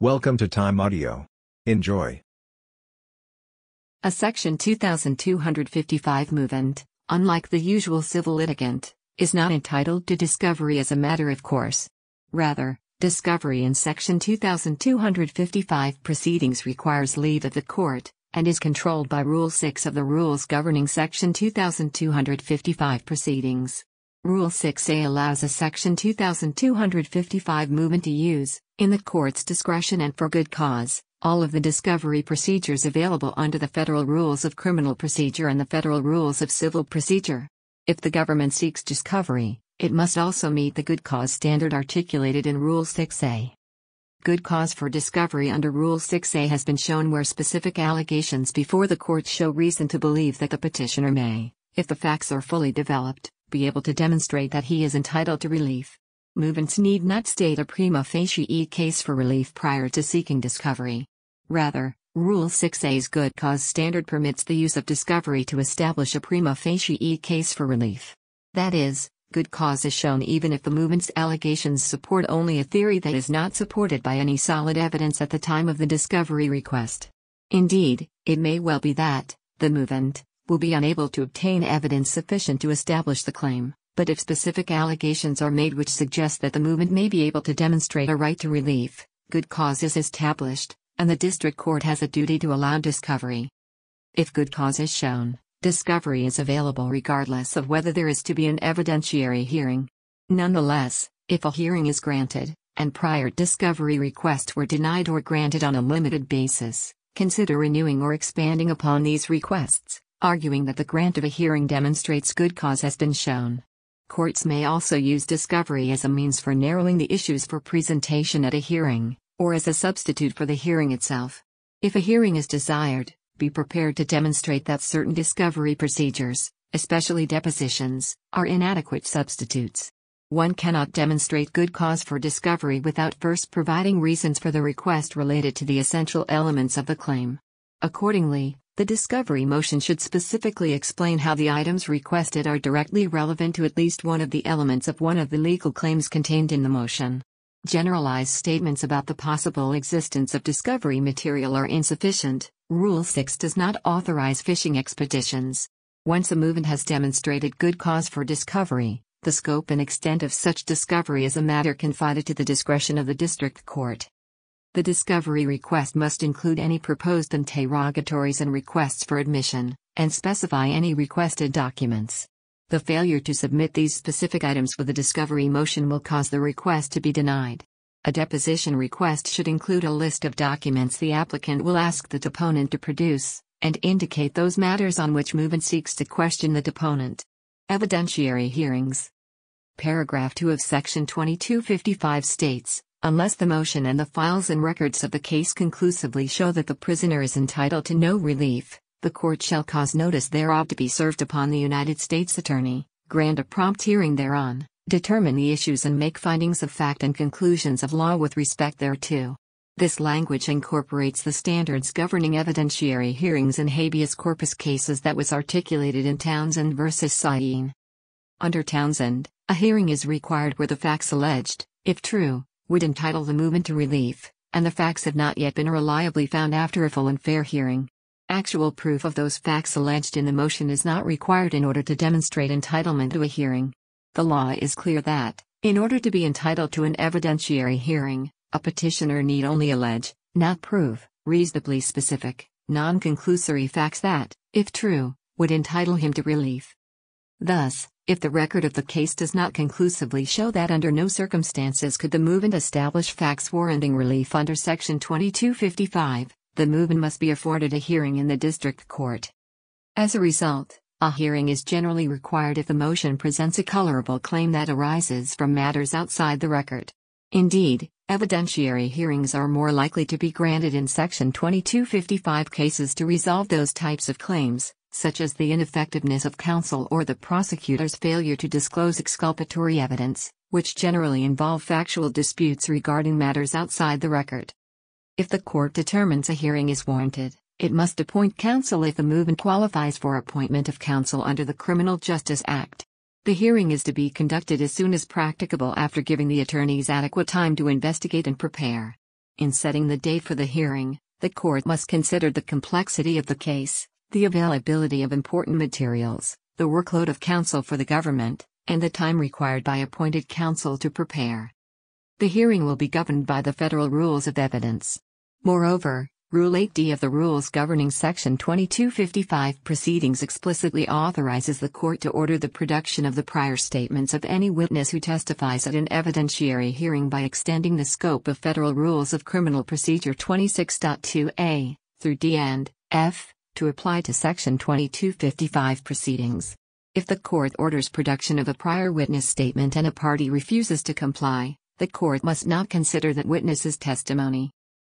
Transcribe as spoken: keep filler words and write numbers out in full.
Welcome to Time Audio. Enjoy. A Section two thousand two hundred fifty-five movant, unlike the usual civil litigant, is not entitled to discovery as a matter of course. Rather, discovery in Section two thousand two hundred fifty-five proceedings requires leave of the court, and is controlled by Rule six of the rules governing Section two thousand two hundred fifty-five proceedings. Rule six A allows a Section two thousand two hundred fifty-five movement to use, in the court's discretion and for good cause, all of the discovery procedures available under the Federal Rules of Criminal Procedure and the Federal Rules of Civil Procedure. If the government seeks discovery, it must also meet the good cause standard articulated in Rule six A. Good cause for discovery under Rule six A has been shown where specific allegations before the court show reason to believe that the petitioner may, if the facts are fully developed, be able to demonstrate that he is entitled to relief. Movants need not state a prima facie case for relief prior to seeking discovery. Rather, Rule six A's good cause standard permits the use of discovery to establish a prima facie case for relief. That is, good cause is shown even if the movement's allegations support only a theory that is not supported by any solid evidence at the time of the discovery request. Indeed, it may well be that the movant will be unable to obtain evidence sufficient to establish the claim, but if specific allegations are made which suggest that the movement may be able to demonstrate a right to relief, good cause is established, and the district court has a duty to allow discovery. If good cause is shown, discovery is available regardless of whether there is to be an evidentiary hearing. Nonetheless, if a hearing is granted, and prior discovery requests were denied or granted on a limited basis, consider renewing or expanding upon these requests, arguing that the grant of a hearing demonstrates good cause has been shown. Courts may also use discovery as a means for narrowing the issues for presentation at a hearing, or as a substitute for the hearing itself. If a hearing is desired, be prepared to demonstrate that certain discovery procedures, especially depositions, are inadequate substitutes. One cannot demonstrate good cause for discovery without first providing reasons for the request related to the essential elements of the claim. Accordingly, the discovery motion should specifically explain how the items requested are directly relevant to at least one of the elements of one of the legal claims contained in the motion. Generalized statements about the possible existence of discovery material are insufficient. Rule six does not authorize fishing expeditions. Once a movement has demonstrated good cause for discovery, the scope and extent of such discovery is a matter confided to the discretion of the district court. The discovery request must include any proposed interrogatories and requests for admission, and specify any requested documents. The failure to submit these specific items with a discovery motion will cause the request to be denied. A deposition request should include a list of documents the applicant will ask the deponent to produce, and indicate those matters on which movement seeks to question the deponent. Evidentiary hearings. Paragraph two of Section twenty-two fifty-five states, unless the motion and the files and records of the case conclusively show that the prisoner is entitled to no relief, the court shall cause notice thereof to be served upon the United States Attorney, grant a prompt hearing thereon, determine the issues and make findings of fact and conclusions of law with respect thereto. This language incorporates the standards governing evidentiary hearings in habeas corpus cases that was articulated in Townsend versus Sain. Under Townsend, a hearing is required where the facts alleged, if true, would entitle the movement to relief, and the facts have not yet been reliably found after a full and fair hearing. Actual proof of those facts alleged in the motion is not required in order to demonstrate entitlement to a hearing. The law is clear that, in order to be entitled to an evidentiary hearing, a petitioner need only allege, not prove, reasonably specific, non-conclusory facts that, if true, would entitle him to relief. Thus, if the record of the case does not conclusively show that under no circumstances could the movement establish facts warranting relief under Section twenty-two fifty-five, the movement must be afforded a hearing in the district court. As a result, a hearing is generally required if the motion presents a colorable claim that arises from matters outside the record. Indeed, evidentiary hearings are more likely to be granted in Section twenty-two fifty-five cases to resolve those types of claims, such as the ineffectiveness of counsel or the prosecutor's failure to disclose exculpatory evidence, which generally involve factual disputes regarding matters outside the record. If the court determines a hearing is warranted, it must appoint counsel if the movement qualifies for appointment of counsel under the Criminal Justice Act. The hearing is to be conducted as soon as practicable after giving the attorneys adequate time to investigate and prepare. In setting the date for the hearing, the court must consider the complexity of the case, the availability of important materials, the workload of counsel for the government, and the time required by appointed counsel to prepare. The hearing will be governed by the Federal Rules of Evidence. Moreover, Rule eight D of the rules governing Section twenty-two fifty-five proceedings explicitly authorizes the court to order the production of the prior statements of any witness who testifies at an evidentiary hearing by extending the scope of Federal Rules of Criminal Procedure twenty-six point two A, through D and F, to apply to Section twenty-two fifty-five proceedings. If the court orders production of a prior witness statement and a party refuses to comply, the court must not consider that witness's testimony.